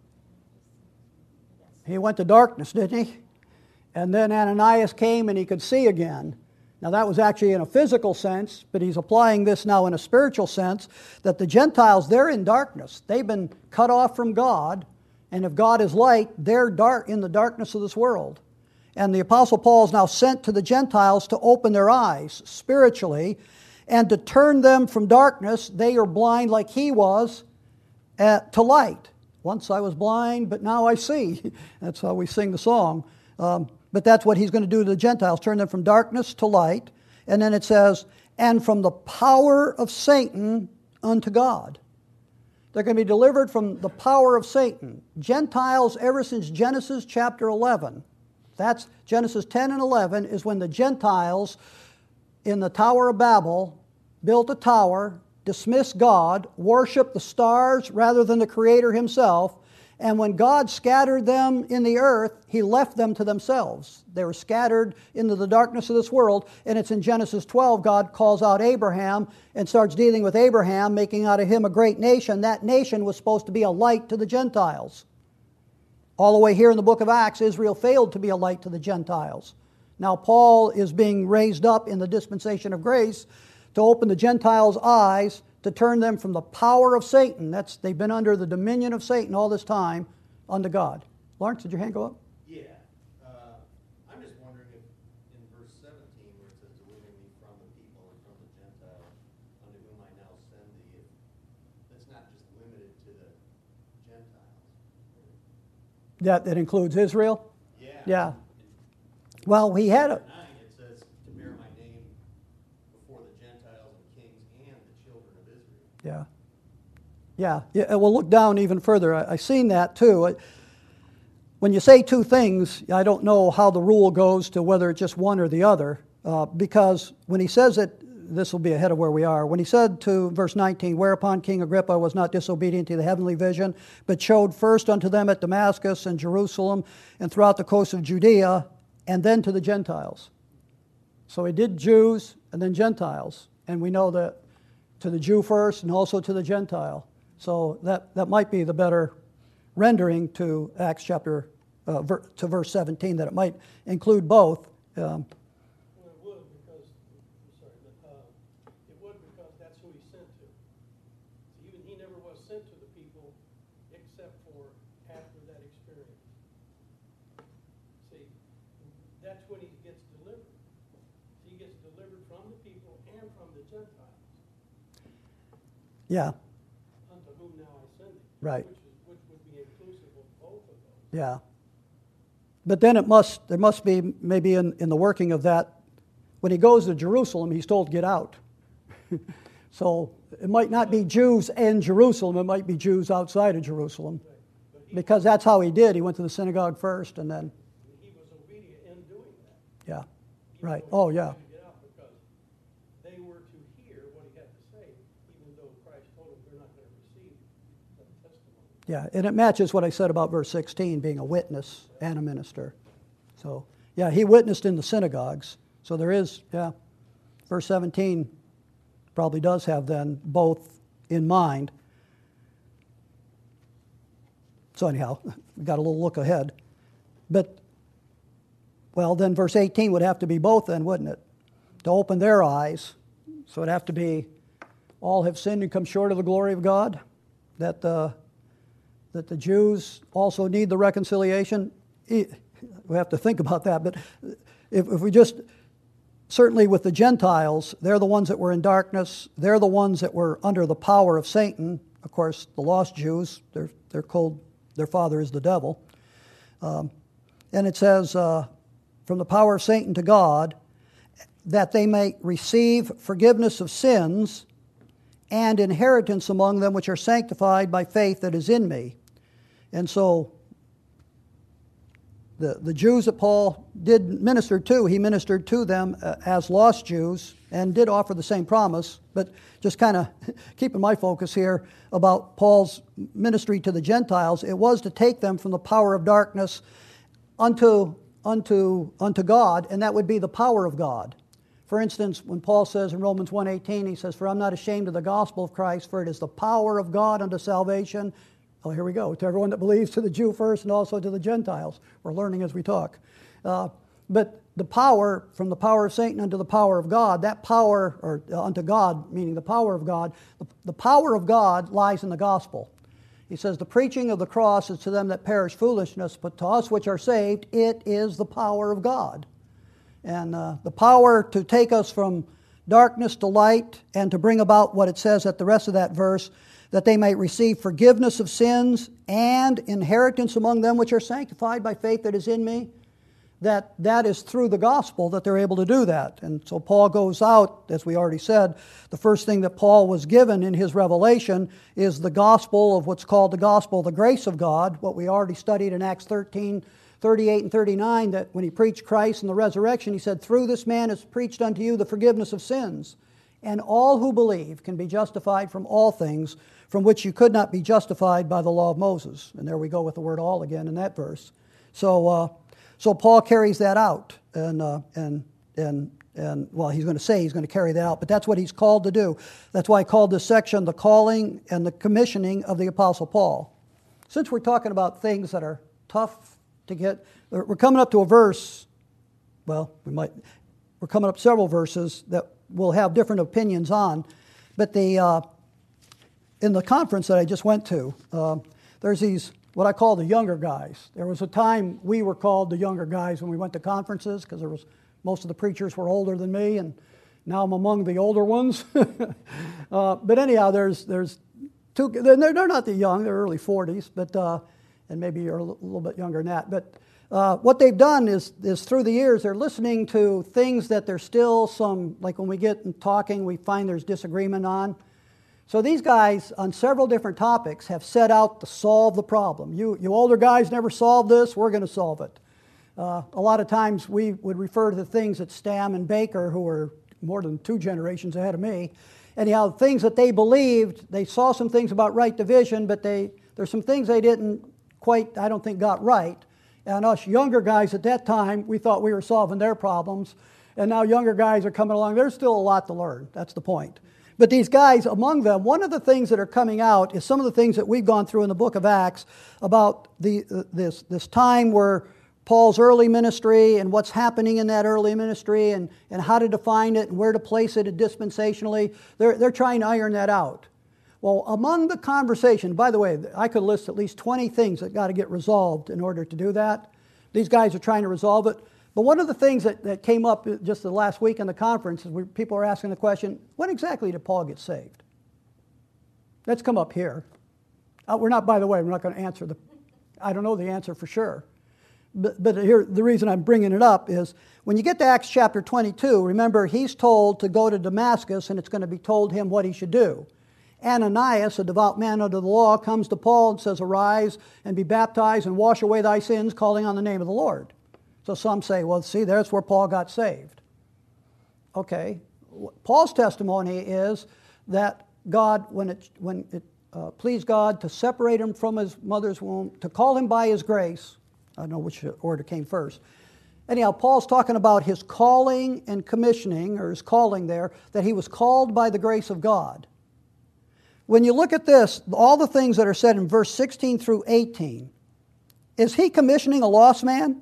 He went to darkness, didn't he? And then Ananias came and he could see again. Now that was actually in a physical sense, but he's applying this now in a spiritual sense, that the Gentiles, they're in darkness. They've been cut off from God, and if God is light, they're dark in the darkness of this world. And the Apostle Paul is now sent to the Gentiles to open their eyes spiritually and to turn them from darkness. They are blind like he was, uh, to light. Once I was blind, but now I see. That's how we sing the song. Um, But that's what he's going to do to the Gentiles, turn them from darkness to light. And then it says, and from the power of Satan unto God. They're going to be delivered from the power of Satan. Gentiles, ever since Genesis chapter eleven, that's Genesis ten and eleven, is when the Gentiles in the Tower of Babel built a tower, dismissed God, worshiped the stars rather than the Creator himself, And when God scattered them in the earth, he left them to themselves. They were scattered into the darkness of this world. And it's in Genesis twelve, God calls out Abraham and starts dealing with Abraham, making out of him a great nation. That nation was supposed to be a light to the Gentiles. All the way here in the book of Acts, Israel failed to be a light to the Gentiles. Now Paul is being raised up in the dispensation of grace to open the Gentiles' eyes, to turn them from the power of Satan. That's, they've been under the dominion of Satan all this time, unto God. Lawrence, did your hand go up? Yeah. Uh, I'm just wondering if in verse seventeen, where it says, deliver me from the people and from the Gentiles, unto whom I now send thee, if that's not just limited to the Gentiles. That, that includes Israel? Yeah. Yeah. Well, he had a... nine, it says, to bear my name before the Gentiles and kings and the children of Israel. Yeah. Yeah. Yeah. We'll look down even further. I, I seen that too. I, when you say two things, I don't know how the rule goes to whether it's just one or the other, uh, because when he says it, this will be ahead of where we are. When he said to verse nineteen, whereupon King Agrippa was not disobedient to the heavenly vision, but showed first unto them at Damascus and Jerusalem and throughout the coast of Judea, and then to the Gentiles. So he did Jews and then Gentiles. And we know that to the Jew first and also to the Gentile. So that, that might be the better rendering to Acts chapter, uh, ver, to verse seventeen, that it might include both. Um, Well, it would because, I'm sorry, but uh, it would because that's who he sent to. So even he never was sent to the people except for after that experience. See, that's when he gets delivered. He gets delivered from the people and from the Gentiles, yeah, unto whom now I send thee. Right. Which is, which would be inclusive of both of those. yeah. But then it must, there must be maybe in, in the working of that, when he goes to Jerusalem, he's told, get out. So it might not be Jews in Jerusalem, it might be Jews outside of Jerusalem. Right. But he, Because that's how he did. He went to the synagogue first and then, he was obedient in doing that. yeah, He right. was Oh, yeah. obedient to get out because they were to hear what he had to say, even though Christ told them they're not going to receive the testimony. Yeah, and it matches what I said about verse sixteen, being a witness and a minister. So, yeah, he witnessed in the synagogues. So there is, yeah, verse seventeen probably does have then both in mind. So anyhow, we got a little look ahead. But, well, then verse eighteen would have to be both then, wouldn't it? To open their eyes. So it'd have to be, all have sinned and come short of the glory of God. That the, that the Jews also need the reconciliation. We have to think about that. But if, if we just, certainly with the Gentiles, they're the ones that were in darkness. They're the ones that were under the power of Satan. Of course, the lost Jews, they're, they're called, their father is the devil. Um, and it says, uh, from the power of Satan to God, that they may receive forgiveness of sins and inheritance among them which are sanctified by faith that is in me. And so the, the Jews that Paul did minister to, he ministered to them uh, as lost Jews and did offer the same promise, but just kind of keeping my focus here about Paul's ministry to the Gentiles, it was to take them from the power of darkness unto, unto, unto God, and that would be the power of God. For instance, when Paul says in Romans one eighteen, he says, for I'm not ashamed of the gospel of Christ, for it is the power of God unto salvation. Oh, here we go. To everyone that believes, to the Jew first and also to the Gentiles. We're learning as we talk. Uh, but the power, from the power of Satan unto the power of God, that power, or uh, unto God, meaning the power of God, the, the power of God lies in the gospel. He says, the preaching of the cross is to them that perish foolishness, but to us which are saved, it is the power of God. And uh, the power to take us from darkness to light and to bring about what it says at the rest of that verse, that they might receive forgiveness of sins and inheritance among them which are sanctified by faith that is in me, that that is through the gospel that they're able to do that. And so Paul goes out, as we already said, the first thing that Paul was given in his revelation is the gospel of what's called the gospel of the grace of God, what we already studied in Acts thirteen, thirty-eight and thirty-nine, that when he preached Christ and the resurrection, he said, through this man is preached unto you the forgiveness of sins. And all who believe can be justified from all things from which you could not be justified by the law of Moses. And there we go with the word all again in that verse. So uh, so Paul carries that out. And, uh, and, and, and well, he's going to say he's going to carry that out, but that's what he's called to do. That's why I called this section the calling and the commissioning of the Apostle Paul. Since we're talking about things that are tough to get, we're coming up to a verse, well, we might, we're coming up several verses that we'll have different opinions on, but the uh, in the conference that I just went to, uh, there's these, what I call the younger guys. There was a time we were called the younger guys when we went to conferences, because there was, most of the preachers were older than me, and now I'm among the older ones. uh, but anyhow, there's there's two, they're, they're not the young, they're early forties, but uh, and maybe you're a little bit younger than that. But uh, what they've done is, is through the years, they're listening to things that there's still some, like when we get in talking, we find there's disagreement on. So these guys, on several different topics, have set out to solve the problem. You, you older guys never solved this, we're going to solve it. Uh, a lot of times we would refer to the things that Stam and Baker, who were more than two generations ahead of me, anyhow, things that they believed, they saw some things about right division, but they there's some things they didn't quite, I don't think, got right. And us younger guys at that time, we thought we were solving their problems. And now younger guys are coming along. There's still a lot to learn. That's the point. But these guys, among them, one of the things that are coming out is some of the things that we've gone through in the book of Acts about the uh, this this time where Paul's early ministry and what's happening in that early ministry and, and how to define it and where to place it dispensationally. They're, they're trying to iron that out. Well, among the conversation, by the way, I could list at least twenty things that got to get resolved in order to do that. These guys are trying to resolve it. But one of the things that, that came up just the last week in the conference is we, people are asking the question, when exactly did Paul get saved? That's come up here. Uh, we're not, by the way, we're not going to answer the, I don't know the answer for sure. But, but here, the reason I'm bringing it up is when you get to Acts chapter twenty-two, remember he's told to go to Damascus and it's going to be told him what he should do. Ananias, a devout man under the law, comes to Paul and says, arise and be baptized and wash away thy sins, calling on the name of the Lord. So some say, well, see, there's where Paul got saved. Okay. Paul's testimony is that God, when it, when it uh, pleased God to separate him from his mother's womb, to call him by his grace, I don't know which order came first. Anyhow, Paul's talking about his calling and commissioning, or his calling there, that he was called by the grace of God. When you look at this, all the things that are said in verse sixteen through eighteen, is he commissioning a lost man?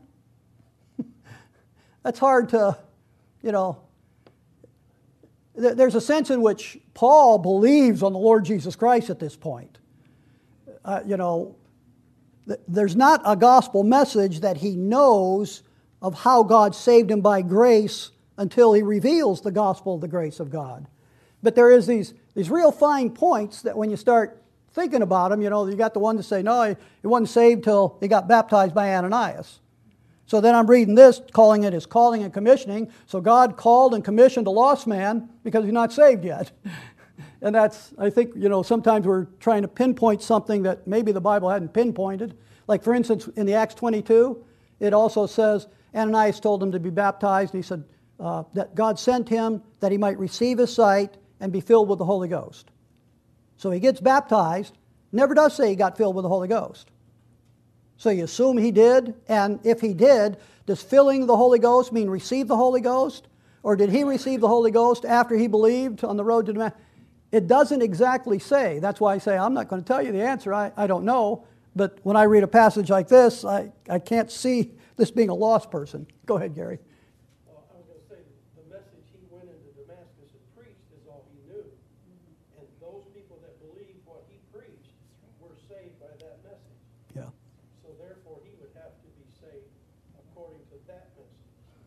That's hard to, you know. There's a sense in which Paul believes on the Lord Jesus Christ at this point. Uh, you know, there's not a gospel message that he knows of how God saved him by grace until he reveals the gospel of the grace of God. But there is these, these real fine points that when you start thinking about them, you know, you got the one to say, no, he, he wasn't saved till he got baptized by Ananias. So then I'm reading this, calling it his calling and commissioning. So God called and commissioned a lost man because he's not saved yet. And that's, I think, you know, sometimes we're trying to pinpoint something that maybe the Bible hadn't pinpointed. Like, for instance, in the Acts twenty-two, it also says Ananias told him to be baptized, and he said uh, that God sent him that he might receive his sight and be filled with the Holy Ghost. So he gets baptized, never does say he got filled with the Holy Ghost. So you assume he did, and if he did, does filling the Holy Ghost mean receive the Holy Ghost? Or did he receive the Holy Ghost after he believed on the road to Damascus? It doesn't exactly say. That's why I say I'm not going to tell you the answer. I, I don't know. But when I read a passage like this, I, I can't see this being a lost person. Go ahead, Gary. Well, I was going to say, the message he went into Damascus and preached is all he knew. And those people that believed what he preached were saved by that message. Yeah. So therefore, he would have to be saved according to that message.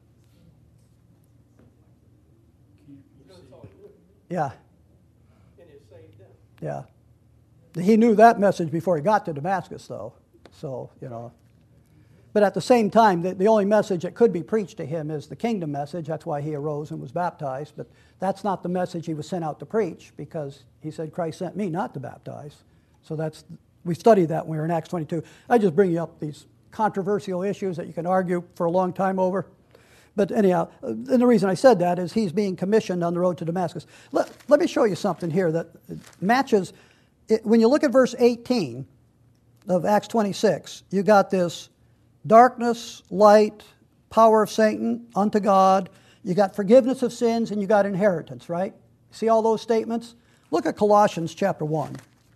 Because it's all he knew. Yeah. And it saved them. Yeah. He knew that message before he got to Damascus, though. So, you know. But at the same time, the, the only message that could be preached to him is the kingdom message. That's why he arose and was baptized. But that's not the message he was sent out to preach, because he said, Christ sent me not to baptize. So that's, we studied that when we were in Acts twenty-two. I just bring you up these controversial issues that you can argue for a long time over. But anyhow, and the reason I said that is he's being commissioned on the road to Damascus. Let, let me show you something here that matches. It, when you look at verse eighteen of Acts twenty-six, you got this darkness, light, power of Satan unto God. You got forgiveness of sins, and you got inheritance, right? See all those statements? Look at Colossians chapter one.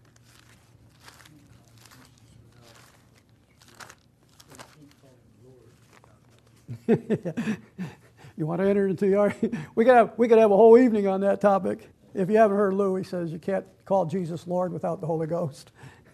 You want to enter into the argument? We could have we could have a whole evening on that topic. If you haven't heard Lou, he says you can't call Jesus Lord without the Holy Ghost.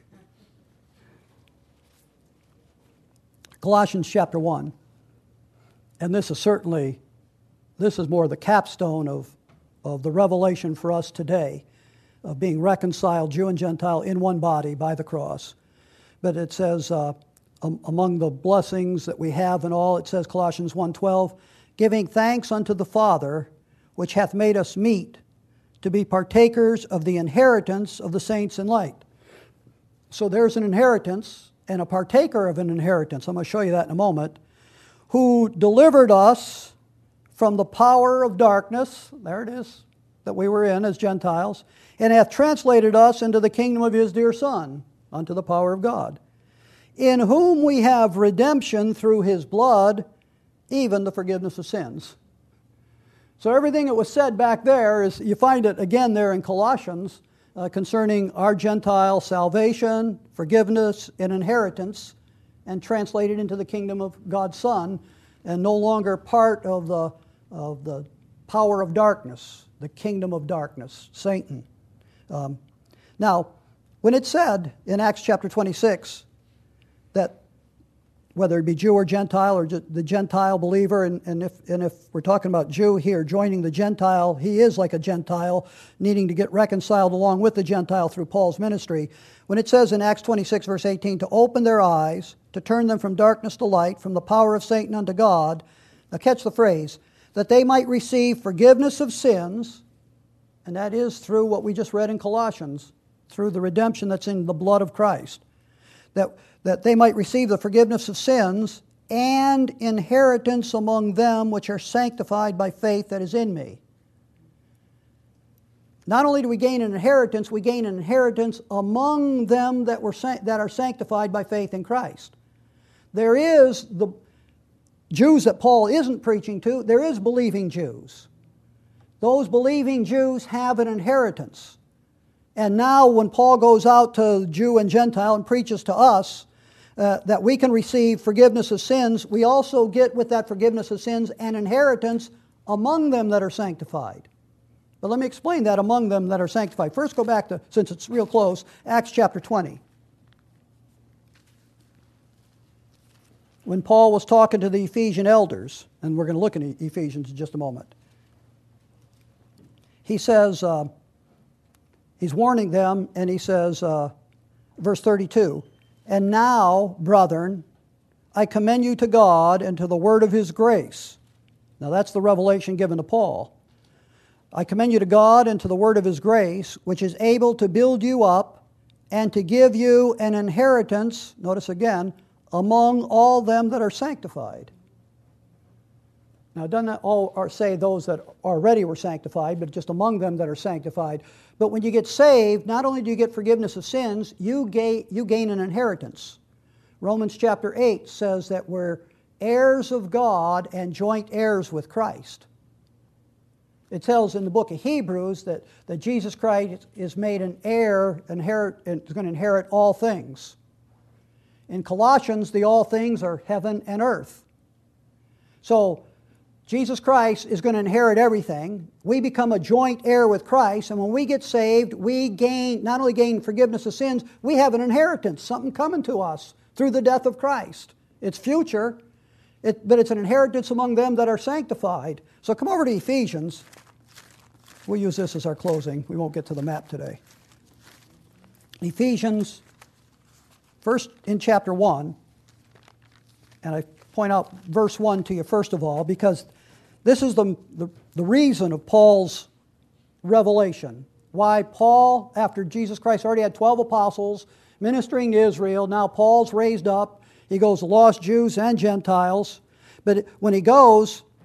Colossians chapter one. And this is certainly, this is more the capstone of, of the revelation for us today, of being reconciled, Jew and Gentile, in one body by the cross. But it says, uh, um, among the blessings that we have and all, it says, Colossians one twelve, giving thanks unto the Father, which hath made us meet to be partakers of the inheritance of the saints in light. So there's an inheritance and a partaker of an inheritance. I'm going to show you that in a moment. Who delivered us from the power of darkness, there it is, that we were in as Gentiles, and hath translated us into the kingdom of his dear Son, unto the power of God, in whom we have redemption through his blood, even the forgiveness of sins. So everything that was said back there, is you find it again there in Colossians, uh, concerning our Gentile salvation, forgiveness, and inheritance, and translated into the kingdom of God's Son, and no longer part of the, of the power of darkness, the kingdom of darkness, Satan. Um, now, when it said in Acts chapter twenty-six that whether it be Jew or Gentile or the Gentile believer, and, and, if, and if we're talking about Jew here joining the Gentile, he is like a Gentile needing to get reconciled along with the Gentile through Paul's ministry. When it says in Acts twenty-six verse eighteen, to open their eyes, to turn them from darkness to light, from the power of Satan unto God, now catch the phrase, that they might receive forgiveness of sins, and that is through what we just read in Colossians, through the redemption that's in the blood of Christ, that, that they might receive the forgiveness of sins and inheritance among them which are sanctified by faith that is in me. Not only do we gain an inheritance, we gain an inheritance among them that were that are sanctified by faith in Christ. There is the Jews that Paul isn't preaching to, there is believing Jews. Those believing Jews have an inheritance. And now when Paul goes out to Jew and Gentile and preaches to us uh, that we can receive forgiveness of sins, we also get with that forgiveness of sins an inheritance among them that are sanctified. But let me explain that among them that are sanctified. First go back to, since it's real close, Acts chapter twenty. When Paul was talking to the Ephesian elders, and we're going to look at Ephesians in just a moment, he says, uh, he's warning them, and he says, uh, verse thirty-two, and now, brethren, I commend you to God and to the word of his grace. Now that's the revelation given to Paul. I commend you to God and to the word of his grace, which is able to build you up and to give you an inheritance, notice again, among all them that are sanctified. Now, it doesn't all say those that already were sanctified, but just among them that are sanctified. But when you get saved, not only do you get forgiveness of sins, you gain, you gain an inheritance. Romans chapter eight says that we're heirs of God and joint heirs with Christ. It tells in the book of Hebrews that, that Jesus Christ is made an heir, inherit, and is going to inherit all things. In Colossians, the all things are heaven and earth. So, Jesus Christ is going to inherit everything. We become a joint heir with Christ, and when we get saved, we gain, not only gain forgiveness of sins, we have an inheritance, something coming to us through the death of Christ. It's future, it, but it's an inheritance among them that are sanctified. So come over to Ephesians. We'll use this as our closing. We won't get to the map today. Ephesians, first in chapter one, and I point out verse one to you first of all, because this is the, the, the reason of Paul's revelation. Why Paul, after Jesus Christ already had twelve apostles ministering to Israel, now Paul's raised up. He goes to lost Jews and Gentiles. But when he goes,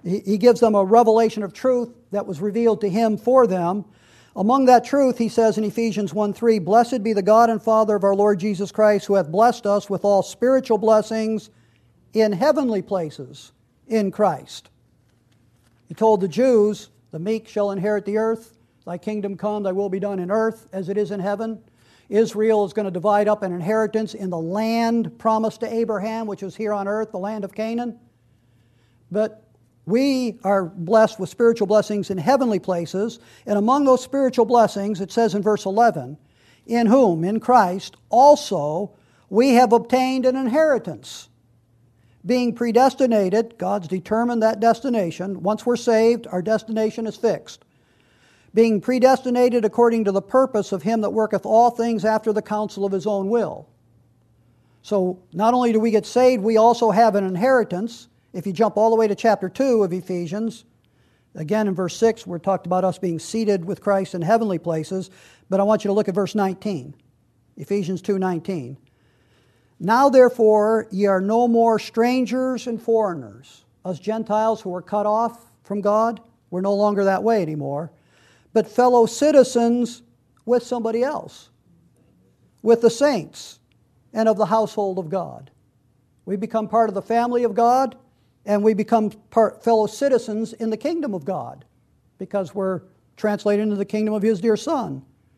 he, he gives them a revelation of truth that was revealed to him for them. Among that truth, he says in Ephesians one three, "Blessed be the God and Father of our Lord Jesus Christ, who hath blessed us with all spiritual blessings in heavenly places in Christ." He told the Jews, "The meek shall inherit the earth. Thy kingdom come, thy will be done in earth as it is in heaven." Israel is going to divide up an inheritance in the land promised to Abraham, which is here on earth, the land of Canaan. But we are blessed with spiritual blessings in heavenly places. And among those spiritual blessings, it says in verse eleven, "In whom, in Christ, also we have obtained an inheritance, being predestinated," God's determined that destination. Once we're saved, our destination is fixed. "Being predestinated according to the purpose of him that worketh all things after the counsel of his own will." So not only do we get saved, we also have an inheritance. If you jump all the way to chapter two of Ephesians, again in verse six, we're talked about us being seated with Christ in heavenly places. But I want you to look at verse nineteen, Ephesians two nineteen. "Now therefore ye are no more strangers and foreigners." Us Gentiles who were cut off from God, we're no longer that way anymore. "But fellow citizens with somebody else, with the saints, and of the household of God." We become part of the family of God, and we become part, fellow citizens in the kingdom of God, because we're translated into the kingdom of His dear Son.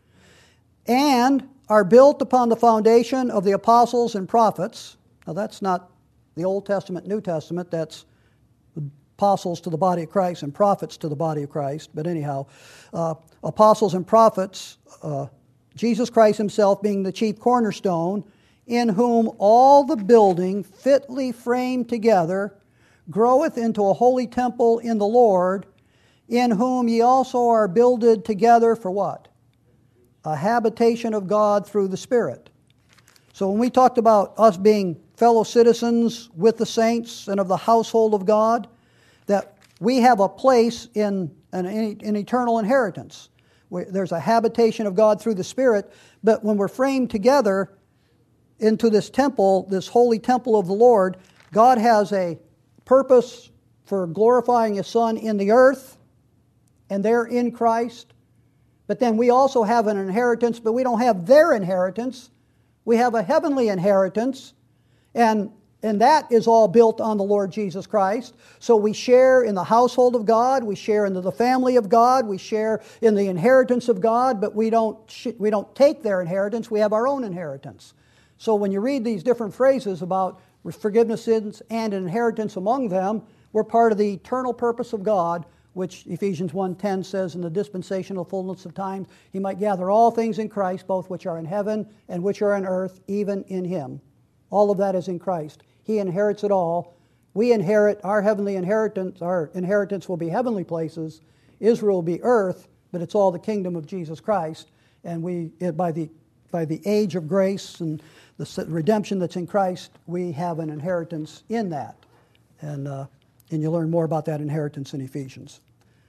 "And are built upon the foundation of the apostles and prophets." Now that's not the Old Testament, New Testament, that's apostles to the body of Christ and prophets to the body of Christ. But anyhow, uh, apostles and prophets, uh, Jesus Christ himself being the chief cornerstone, "in whom all the building fitly framed together groweth into a holy temple in the Lord, in whom ye also are builded together" for what? "A habitation of God through the Spirit." So when we talked about us being fellow citizens with the saints and of the household of God, that we have a place in an, an eternal inheritance. There's a habitation of God through the Spirit, but when we're framed together into this temple, this holy temple of the Lord, God has a purpose for glorifying His Son in the earth, and they're in Christ. But then we also have an inheritance, but we don't have their inheritance. We have a heavenly inheritance, and And that is all built on the Lord Jesus Christ. So we share in the household of God, we share into the family of God, we share in the inheritance of God, but we don't, we don't take their inheritance, we have our own inheritance. So when you read these different phrases about forgiveness sins and an inheritance among them, we're part of the eternal purpose of God, which Ephesians one ten says, "In the dispensational fullness of times, He might gather all things in Christ, both which are in heaven and which are on earth, even in Him." All of that is in Christ. He inherits it all. We inherit our heavenly inheritance. Our inheritance will be heavenly places. Israel will be earth, but it's all the kingdom of Jesus Christ. And we, by the by the age of grace and the redemption that's in Christ, we have an inheritance in that. And uh, and you learn more about that inheritance in Ephesians.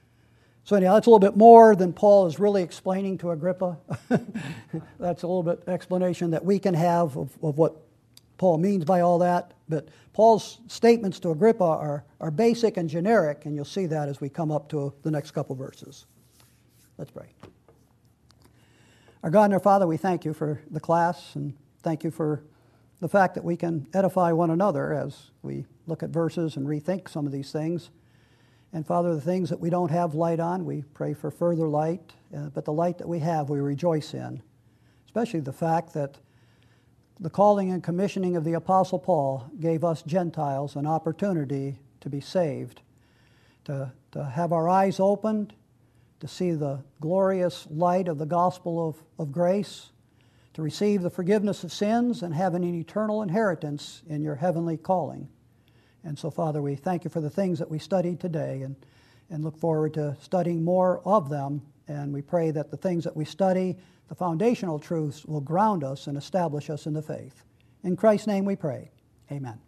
So anyhow, that's a little bit more than Paul is really explaining to Agrippa. That's a little bit explanation that we can have of, of what Paul means by all that. But Paul's statements to Agrippa are, are basic and generic, and you'll see that as we come up to the next couple verses. Let's pray. Our God and our Father, we thank you for the class, and thank you for the fact that we can edify one another as we look at verses and rethink some of these things. And Father, the things that we don't have light on, we pray for further light, uh, but the light that we have, we rejoice in. Especially the fact that the calling and commissioning of the Apostle Paul gave us Gentiles an opportunity to be saved, to, to have our eyes opened, to see the glorious light of the gospel of, of grace, to receive the forgiveness of sins and have an eternal inheritance in your heavenly calling. And so, Father, we thank you for the things that we studied today and, and look forward to studying more of them. And we pray that the things that we study, the foundational truths, will ground us and establish us in the faith. In Christ's name we pray. Amen.